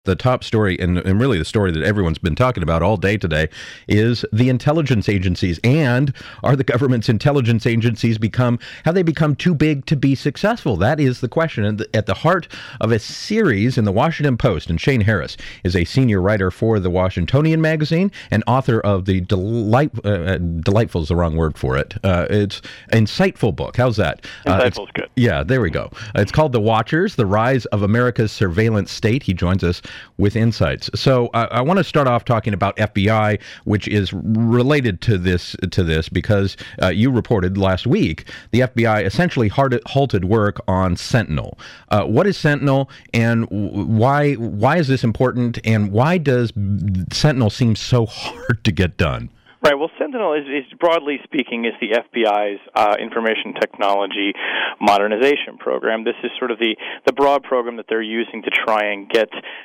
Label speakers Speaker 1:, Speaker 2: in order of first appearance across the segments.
Speaker 1: The top story, and really the story that everyone's been talking about all day today, is the intelligence agencies. And are the government's intelligence agencies have they become too big to be successful? That is the question. And at the heart of a series in the Washington Post, and Shane Harris is a senior writer for the Washingtonian magazine and author of the delightful is the wrong word for it. It's insightful book. How's that?
Speaker 2: Insightful's good.
Speaker 1: Yeah, there we go. It's called The Watchers, The Rise of America's Surveillance State. He joins us with insights. So I want to start off talking about FBI, which is related to this because you reported last week the FBI essentially halted work on Sentinel. What is Sentinel, and why is this important, and why does Sentinel seem so hard to get done?
Speaker 2: Right. Well, Sentinel is broadly speaking, is the FBI's information technology modernization program. This is sort of the broad program that they're using to try and get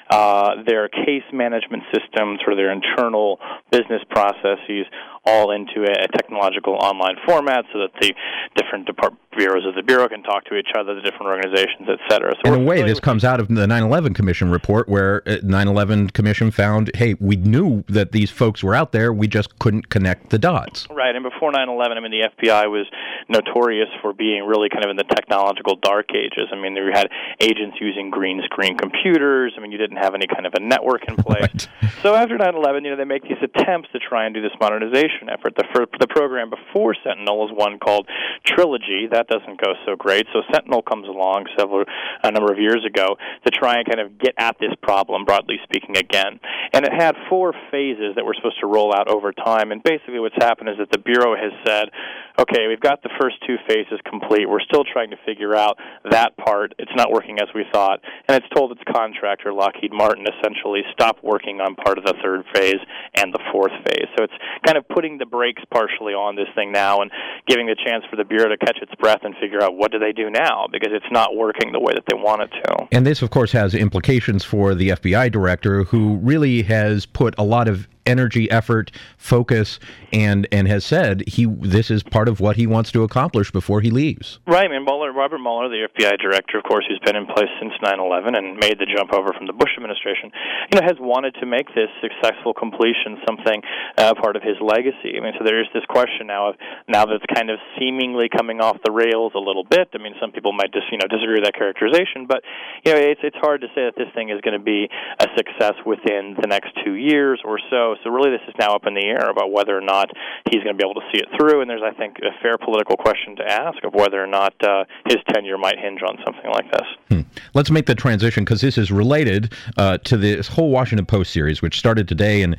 Speaker 2: their case management system, sort of their internal business processes, all into a technological online format so that the different bureaus of the Bureau can talk to each other, the different organizations, et cetera. So
Speaker 1: in a way, this comes out of the 9/11 Commission report, where 9/11 Commission found, hey, we knew that these folks were out there, we just couldn't connect the dots.
Speaker 2: Right, and before 9/11, I mean, the FBI was notorious for being really kind of in the technological dark ages. I mean, you had agents using green screen computers. I mean, you didn't have any kind of a network in place.
Speaker 1: Right.
Speaker 2: So after 9/11, they make these attempts to try and do this modernization effort. The program before Sentinel was one called Trilogy. That doesn't go so great. So Sentinel comes along a number of years ago to try and kind of get at this problem, broadly speaking, again. And it had 4 phases that were supposed to roll out over time. And basically what's happened is that the Bureau has said, okay, we've got the first 2 phases complete. We're still trying to figure out that part. It's not working as we thought. And it's told its contractor, Lockheed Martin, essentially stop working on part of the 3rd phase and the 4th phase. So it's kind of putting the brakes partially on this thing now and giving the chance for the Bureau to catch its breath and figure out what do they do now, because it's not working the way that they want it to.
Speaker 1: And this, of course, has implications for the FBI director, who really has put a lot of energy, effort, focus, and has said this is part of what he wants to accomplish before he leaves.
Speaker 2: Right. I mean, Robert Mueller, the FBI director, of course, who's been in place since 9/11 and made the jump over from the Bush administration, has wanted to make this successful completion something part of his legacy. I mean, so there's this question now that it's kind of seemingly coming off the rails a little bit. I mean, some people might just disagree with that characterization, but it's hard to say that this thing is going to be a success within the next 2 years or so. So really this is now up in the air about whether or not he's going to be able to see it through, and there's, I think, a fair political question to ask of whether or not his tenure might hinge on something like this.
Speaker 1: Let's make the transition, because this is related to this whole Washington Post series, which started today, and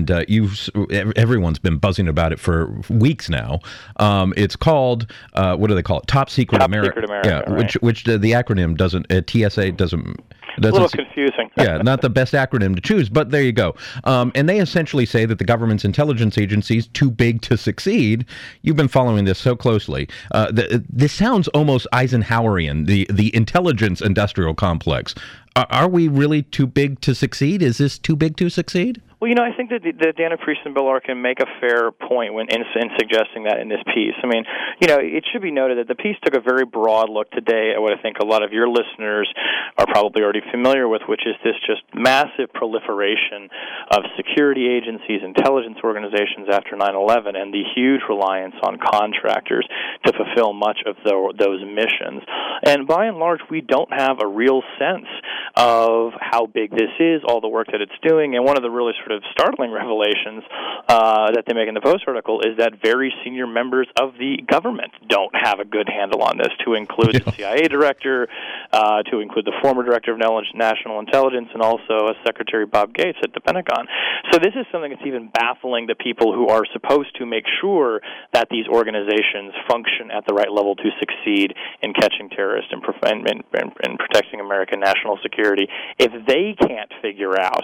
Speaker 1: everyone's been buzzing about it for weeks now. It's called, what do they call it? Top Secret America.
Speaker 2: Secret America,
Speaker 1: yeah,
Speaker 2: right.
Speaker 1: which the acronym doesn't, TSA doesn't...
Speaker 2: It's a little confusing.
Speaker 1: Yeah, not the best acronym to choose, but there you go. And they essentially say that the government's intelligence agencies too big to succeed. You've been following this so closely. This sounds almost Eisenhowerian, the intelligence industrial complex. Are we really too big to succeed? Is this too big to succeed?
Speaker 2: Well, I think that Dana Priest and Bill Larkin make a fair point in suggesting that in this piece. I mean, it should be noted that the piece took a very broad look today at what I think a lot of your listeners are probably already familiar with, which is this just massive proliferation of security agencies, intelligence organizations after 9/11, and the huge reliance on contractors to fulfill much of those missions. And by and large, we don't have a real sense of how big this is, all the work that it's doing, and one of the really sort of startling revelations that they make in the Post article is that very senior members of the government don't have a good handle on this, to include the CIA director, to include the former director of national intelligence, and also Secretary Bob Gates at the Pentagon. So this is something that's even baffling the people who are supposed to make sure that these organizations function at the right level to succeed in catching terrorists and protecting American national security. If they can't figure out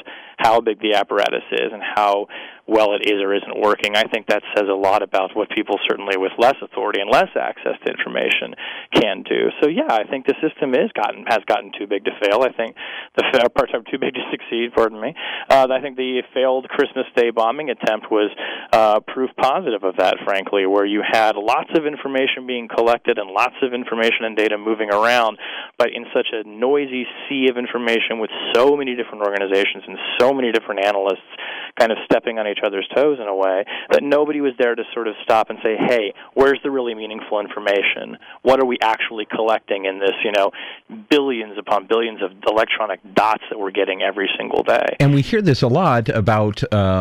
Speaker 2: how big the apparatus is and how well it is or isn't working. I think that says a lot about what people certainly with less authority and less access to information can do. So yeah, I think the system has gotten too big to fail. I think too big to succeed. Pardon me. I think the failed Christmas Day bombing attempt was proof positive of that, frankly, where you had lots of information being collected and lots of information and data moving around, but in such a noisy sea of information with so many different organizations and so many different analysts kind of stepping on each other's toes in a way, that nobody was there to sort of stop and say, hey, where's the really meaningful information? What are we actually collecting in this, billions upon billions of electronic dots that we're getting every single day?
Speaker 1: And we hear this a lot about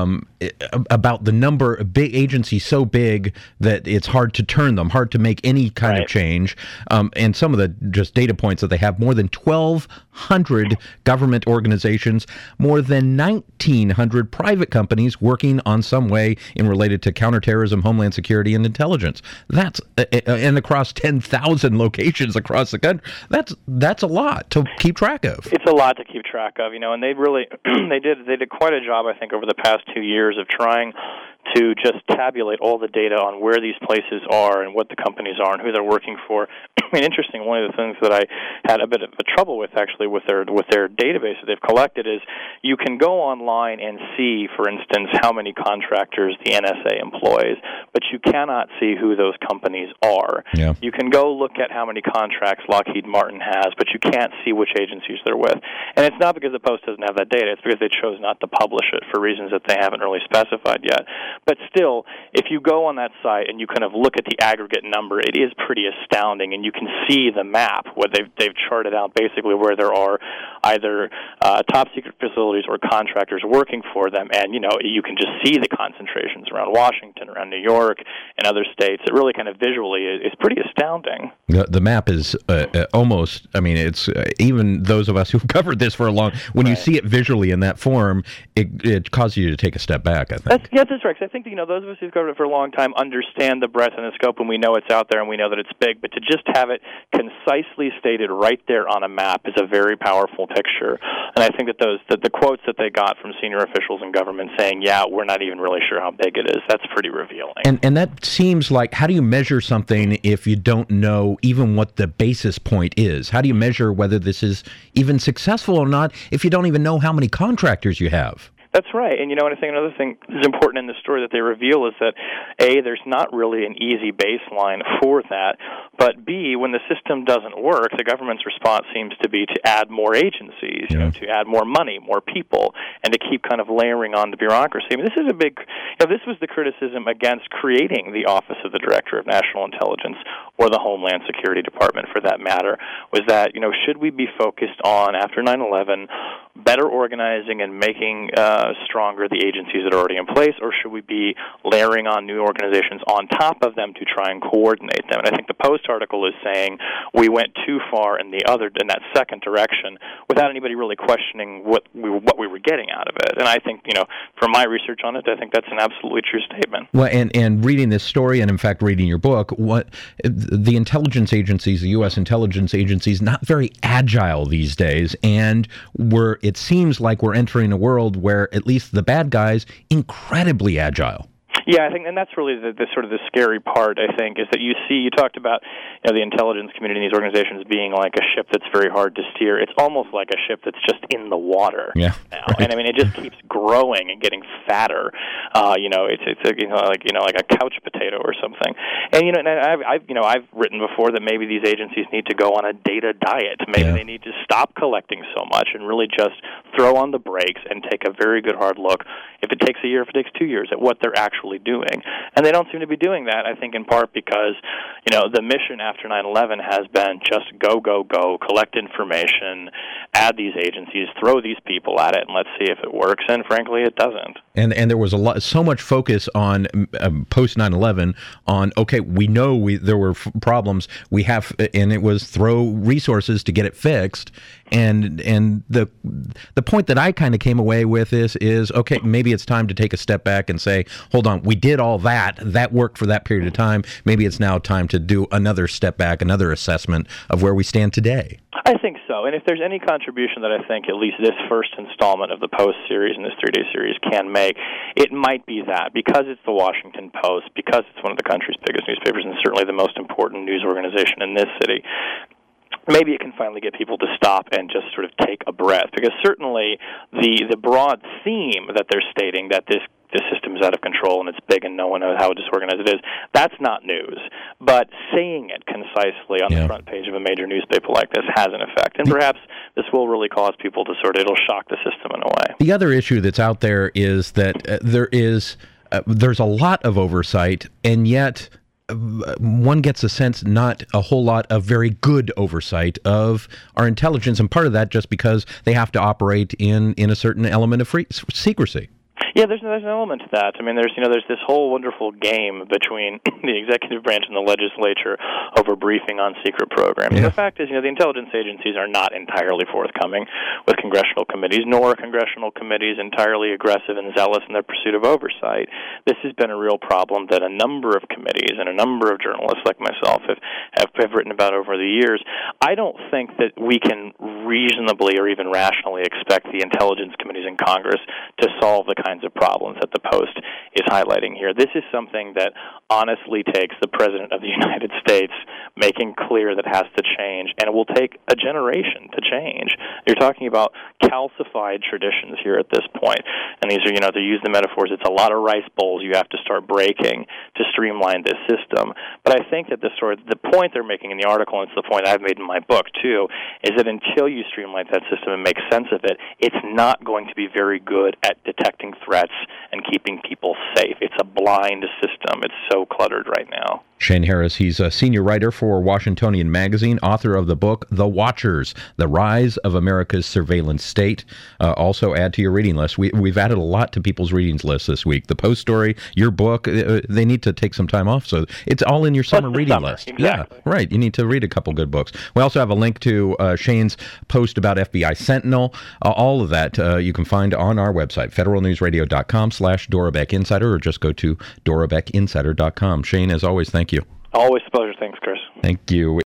Speaker 1: the number of big agencies so big that it's hard to turn them, hard to make any kind of change. And some of the just data points that they have, more than 1,200 government organizations, more than 1,900 private companies working on some way in related to counterterrorism, homeland security, and intelligence. That's and across 10,000 locations across the country. That's a lot to keep track of.
Speaker 2: It's a lot to keep track of, and they really they did quite a job, I think, over the past 2 years of trying to just tabulate all the data on where these places are and what the companies are and who they're working for. I mean, interesting, one of the things that I had a bit of a trouble with, actually, with their database that they've collected is you can go online and see, for instance, how many contractors the NSA employs, but you cannot see who those companies are.
Speaker 1: Yeah.
Speaker 2: You can go look at how many contracts Lockheed Martin has, but you can't see which agencies they're with. And it's not because the Post doesn't have that data. It's because they chose not to publish it for reasons that they haven't really specified yet. But still, if you go on that site and you kind of look at the aggregate number, it is pretty astounding, and you can see the map where they've charted out basically where there are either top secret facilities or contractors working for them, and you can just see the concentrations around Washington, around New York, and other states. It really kind of visually is pretty astounding.
Speaker 1: The map is almost, it's even those of us who've covered this for a long, when you see it visually in that form, it causes you to take a step back, I think.
Speaker 2: That's right. I think those of us who've covered it for a long time understand the breadth and the scope, and we know it's out there and we know that it's big, but to just have it concisely stated right there on a map is a very powerful picture. And I think that the quotes that they got from senior officials in government saying, yeah, we're not even really sure how big it is, that's pretty revealing.
Speaker 1: And that seems like, how do you measure something if you don't know even what the basis point is? How do you measure whether this is even successful or not if you don't even know how many contractors you have?
Speaker 2: That's right. And I think another thing that's important in the story that they reveal is that, A, there's not really an easy baseline for that, but B, when the system doesn't work, the government's response seems to be to add more agencies, to add more money, more people, and to keep kind of layering on the bureaucracy. I mean, this is a big, this was the criticism against creating the Office of the Director of National Intelligence, or the Homeland Security Department for that matter, was that, should we be focused on, after 9/11, better organizing and making stronger the agencies that are already in place, or should we be layering on new organizations on top of them to try and coordinate them? And I think the Post article is saying we went too far in that second direction without anybody really questioning what we were getting out of it. And I think, from my research on it, I think that's an absolutely true statement.
Speaker 1: Well, and reading this story, and in fact reading your book, what the intelligence agencies, the U.S. intelligence agencies, not very agile these days, and it seems like we're entering a world where at least the bad guys incredibly agile.
Speaker 2: Yeah, I think, and that's really the sort of the scary part, I think, is that you talked about the intelligence community and these organizations being like a ship that's very hard to steer. It's almost like a ship that's just in the water now. Right. And it just keeps growing and getting fatter. It's like a couch potato or something. And I've written before that maybe these agencies need to go on a data diet. Maybe they need to stop collecting so much and really just throw on the brakes and take a very good hard look, if it takes a year, if it takes 2 years, at what they're actually doing. And they don't seem to be doing that, I think, in part because, the mission after 9/11 has been just go, collect information, add these agencies, throw these people at it, and let's see if it works. And frankly, it doesn't.
Speaker 1: And there was so much focus on post 9/11 on, okay, we know there were problems, and it was throw resources to get it fixed. And the point that I kind of came away with is okay, maybe it's time to take a step back and say, hold on, we did all that worked for that period of time. Maybe it's now time to do another step back, another assessment of where we stand today.
Speaker 2: I think so. And if there's any contribution that I think at least this first installment of the Post series and this 3-day series can make, it might be that, because it's the Washington Post, because it's one of the country's biggest newspapers and certainly the most important news organization in this city, maybe it can finally get people to stop and just sort of take a breath. Because certainly the broad theme that they're stating, that this system is out of control and it's big and no one knows how disorganized it is, that's not news. But saying it concisely on the front page of a major newspaper like this has an effect. And perhaps this will really cause people to it'll shock the system in a way.
Speaker 1: The other issue that's out there is that there's a lot of oversight, and yet one gets a sense not a whole lot of very good oversight of our intelligence, and part of that just because they have to operate in a certain element of secrecy.
Speaker 2: Yeah, there's an element to that. I mean, there's this whole wonderful game between the executive branch and the legislature over briefing on secret programs. And the fact is, the intelligence agencies are not entirely forthcoming with congressional committees, nor are congressional committees entirely aggressive and zealous in their pursuit of oversight. This has been a real problem that a number of committees and a number of journalists like myself have written about over the years. I don't think that we can reasonably or even rationally expect the intelligence committees in Congress to solve the kinds of problems that the Post is highlighting here. This is something that honestly takes the President of the United States making clear that has to change, and it will take a generation to change. You're talking about calcified traditions here at this point, and these are, to use the metaphors, it's a lot of rice bowls you have to start breaking to streamline this system. But I think that the point they're making in the article, and it's the point I've made in my book too, is that until you streamline that system and make sense of it, it's not going to be very good at detecting threats and keeping people safe. It's a blind system. It's so cluttered right now.
Speaker 1: Shane Harris, he's a senior writer for Washingtonian Magazine, author of the book The Watchers, The Rise of America's Surveillance State. Also add to your reading list. We've added a lot to people's readings list this week. The Post story, your book, they need to take some time off, so it's all in your summer reading list.
Speaker 2: Exactly.
Speaker 1: Yeah, right. You need to read a couple good books. We also have a link to Shane's post about FBI Sentinel. All of that you can find on our website, federalnewsradio.com/Dora Beck Insider, or just go to dorabeckinsider.com. Shane, as always, thank you.
Speaker 2: Always a pleasure. Thanks, Chris.
Speaker 1: Thank you.